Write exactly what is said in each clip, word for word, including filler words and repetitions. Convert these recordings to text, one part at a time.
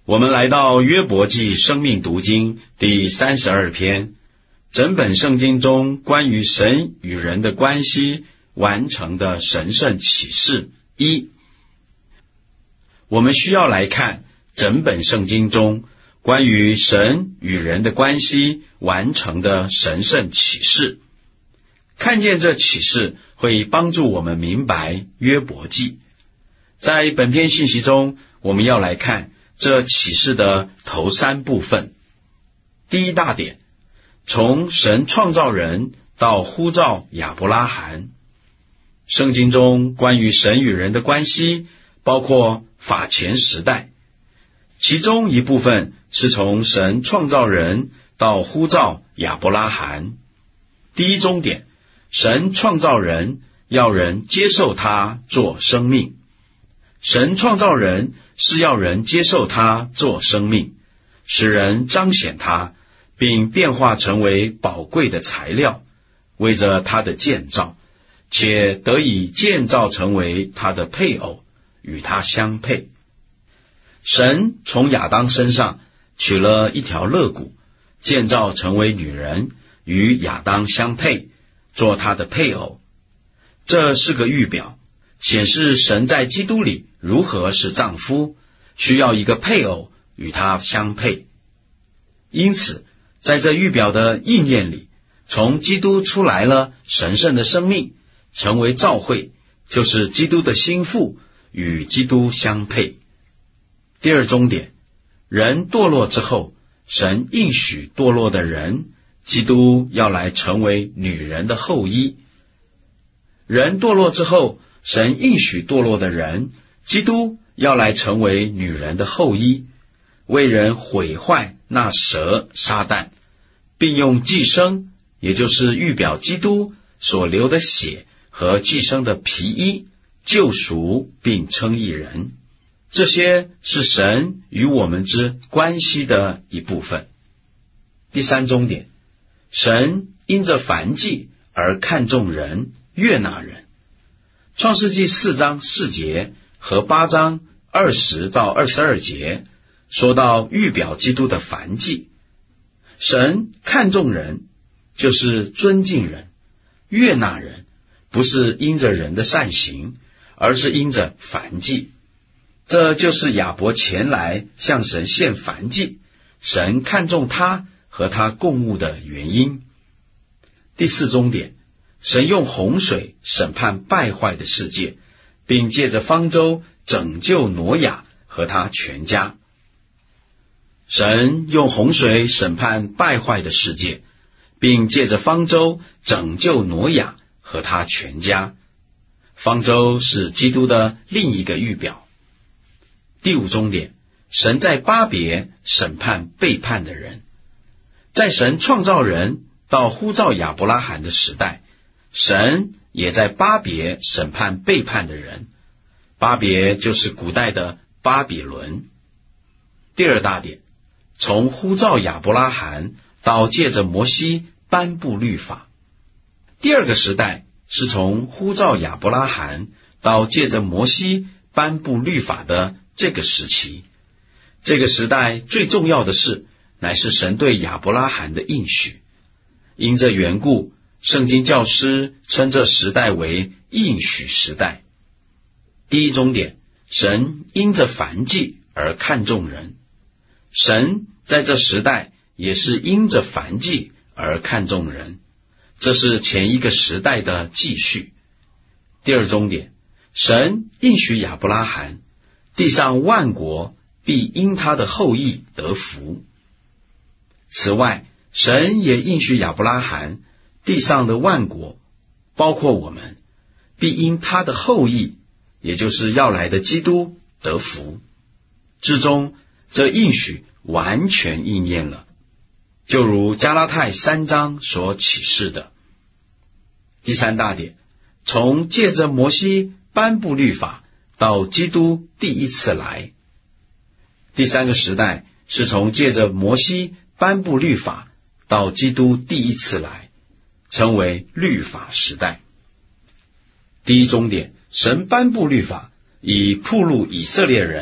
我们来到约伯记生命读经第三十二篇，整本圣经中关于神与人的关系完成的神圣启示一。我们需要来看整本圣经中关于神与人的关系完成的神圣启示。看见这启示会帮助我们明白约伯记。在本篇信息中，我们要来看这启示的头三部分。第一大点，从神创造人到呼召亚伯拉罕。圣经中关于神与人的关系包括法前时代，其中一部分是从神创造人到呼召亚伯拉罕。第一终点，神创造人，要人接受他做生命。神创造人是要人接受他做生命，使人彰显他，并变化成为宝贵的材料，为着他的建造，且得以建造成为他的配偶，与他相配。神从亚当身上取了一条肋骨，建造成为女人，与亚当相配，做他的配偶。这是个预表，显示神在基督里如何是丈夫，需要一个配偶与他相配。因此在这预表的应验里，从基督出来了神圣的生命，成为召会，就是基督的心腹，与基督相配。第二终点，人堕落之后，神应许堕落的人，基督要来成为女人的后裔。人堕落之后，神应许堕落的人，基督要来成为女人的后裔，为人毁坏那蛇撒旦，并用寄生，也就是预表基督所流的血和寄生的皮衣，救赎并称义人。这些是神与我们之关系的一部分。第三终点，神因着燔祭而看重人，悦纳人。创世纪四章四节和八章二十到二十二节说到预表基督的燔祭。神看重人，就是尊敬人，悦纳人，不是因着人的善行，而是因着燔祭。这就是亚伯前来向神献燔祭，神看重他和他共舞的原因。第四终点，神用洪水审判败坏的世界，并借着方舟拯救挪亚和他全家。神用洪水审判败坏的世界，并借着方舟拯救挪亚和他全家。方舟是基督的另一个预表。第五终点，神在巴别审判背叛的人。在神创造人到呼召亚伯拉罕的时代，神也在巴别审判背叛的人。巴别就是古代的巴比伦。第二大点，从呼召亚伯拉罕到借着摩西颁布律法。第二个时代是从呼召亚伯拉罕到借着摩西颁布律法的这个时期。这个时代最重要的事，乃是神对亚伯拉罕的应许。因这缘故，圣经教师称这时代为应许时代。第一终点，神因着燔祭而看重人。神在这时代也是因着燔祭而看重人，这是前一个时代的继续。第二终点，神应许亚伯拉罕，地上万国必因他的后裔得福。此外，神也应许亚伯拉罕，地上的万国，包括我们，必因他的后裔，也就是要来的基督得福。之中，这应许完全应验了，就如加拉太三章所启示的。第三大点，从借着摩西颁布律法到基督第一次来。第三个时代是从借着摩西颁布律法到基督第一次来，称为律法时代。第一终点，神颁布律法，以暴露以色列人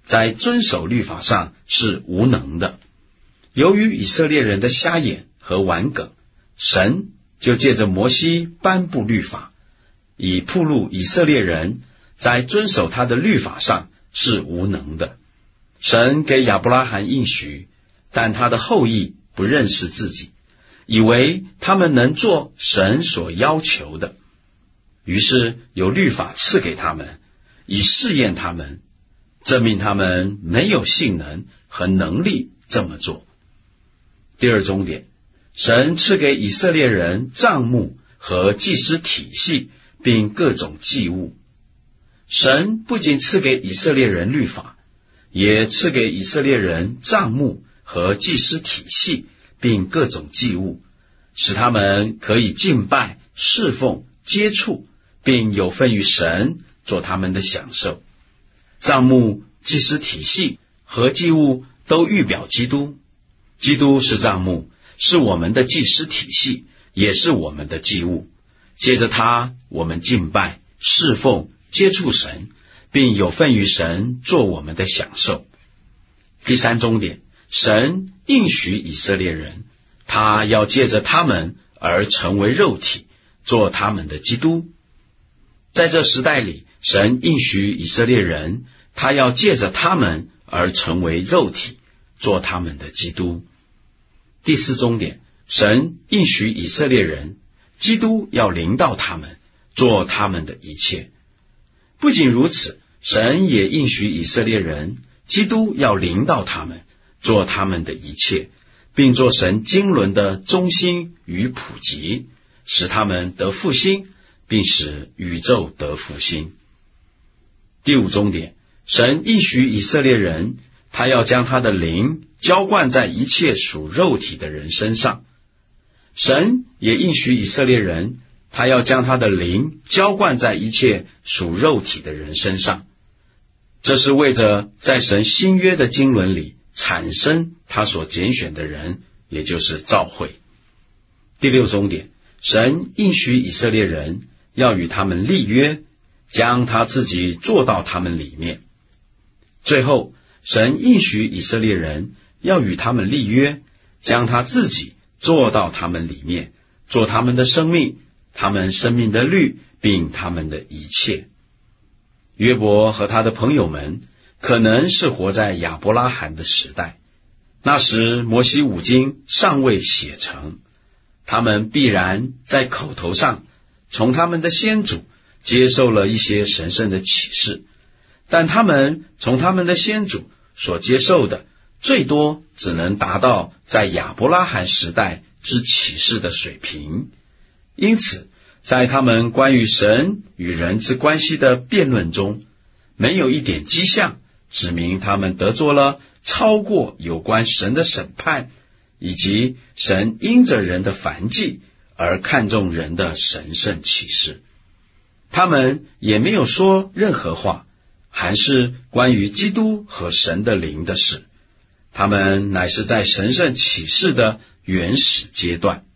在遵守律法上是无能的。由于以色列人的瞎眼和顽梗，神就借着摩西颁布律法，以暴露以色列人在遵守他的律法上是无能的。神给亚伯拉罕应许，但他的后裔不认识自己，以为他们能做神所要求的，于是有律法赐给他们，以试验他们，证明他们没有性能和能力这么做。第二重点，神赐给以色列人帐幕和祭司体系，并各种祭物。神不仅赐给以色列人律法，也赐给以色列人帐幕和祭司体系，并各种祭物，使他们可以敬拜、侍奉、接触，并有份于神，做他们的享受。帐幕、祭司体系和祭物都预表基督，基督是帐幕，是我们的祭司体系，也是我们的祭物。借着他，我们敬拜、侍奉、接触神，并有份于神，做我们的享受。第三重点，神应许以色列人，他要借着他们而成为肉体，做他们的基督。在这时代里，神应许以色列人，他要借着他们而成为肉体，做他们的基督。第四重点，神应许以色列人，基督要临到他们，做他们的一切。不仅如此，神也应许以色列人，基督要临到他们，做他们的一切，并做神经纶的中心与普及，使他们得复兴，并使宇宙得复兴。第五重点，神应许以色列人，他要将他的灵浇灌在一切属肉体的人身上。神也应许以色列人，他要将他的灵浇灌在一切属肉体的人身上。这是为着在神新约的经纶里产生他所拣选的人，也就是召会。第六重点，神应许以色列人要与他们立约，将他自己做到他们里面。最后，神应许以色列人要与他们立约，将他自己做到他们里面，做他们的生命，他们生命的律，并他们的一切。约伯和他的朋友们可能是活在亚伯拉罕的时代，那时摩西五经尚未写成，他们必然在口头上从他们的先祖接受了一些神圣的启示，但他们从他们的先祖所接受的，最多只能达到在亚伯拉罕时代之启示的水平。因此，在他们关于神与人之关系的辩论中，没有一点迹象指明他们得着了超过有关神的审判，以及神因着人的燔祭而看重人的神圣启示。他们也没有说任何话，还是关于基督和神的灵的事。他们乃是在神圣启示的原始阶段。